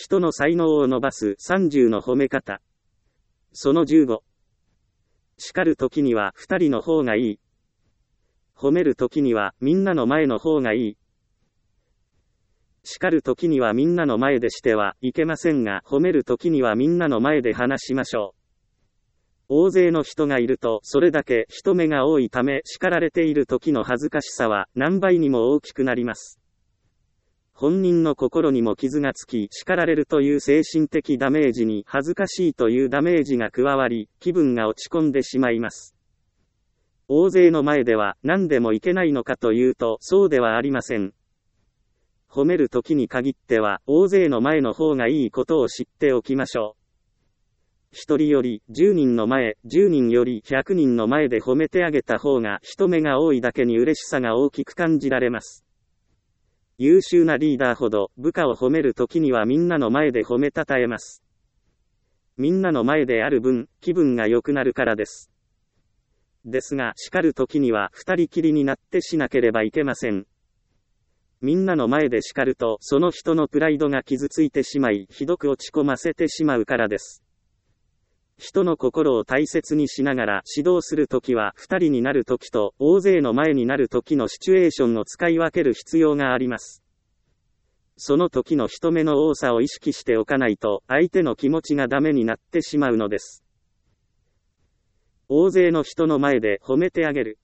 人の才能を伸ばす30の褒め方。その15。叱るときには2人の方がいい。褒めるときにはみんなの前の方がいい。叱るときにはみんなの前でしてはいけませんが、褒めるときにはみんなの前で話しましょう。大勢の人がいるとそれだけ人目が多いため、叱られている時の恥ずかしさは何倍にも大きくなります。本人の心にも傷がつき、叱られるという精神的ダメージに恥ずかしいというダメージが加わり、気分が落ち込んでしまいます。大勢の前では何でもいけないのかというと、そうではありません。褒める時に限っては大勢の前の方がいいことを知っておきましょう。1人より10人の前、10人より100人の前で褒めてあげた方が人目が多いだけに嬉しさが大きく感じられます。優秀なリーダーほど部下を褒めるときにはみんなの前で褒めたたえます。みんなの前である分、気分が良くなるからです。ですが、叱るときには二人きりになってしなければいけません。みんなの前で叱ると、その人のプライドが傷ついてしまい、ひどく落ち込ませてしまうからです。人の心を大切にしながら指導するときは、二人になるときと大勢の前になるときのシチュエーションを使い分ける必要があります。その時の人目の多さを意識しておかないと、相手の気持ちがダメになってしまうのです。大勢の人の前で褒めてあげる。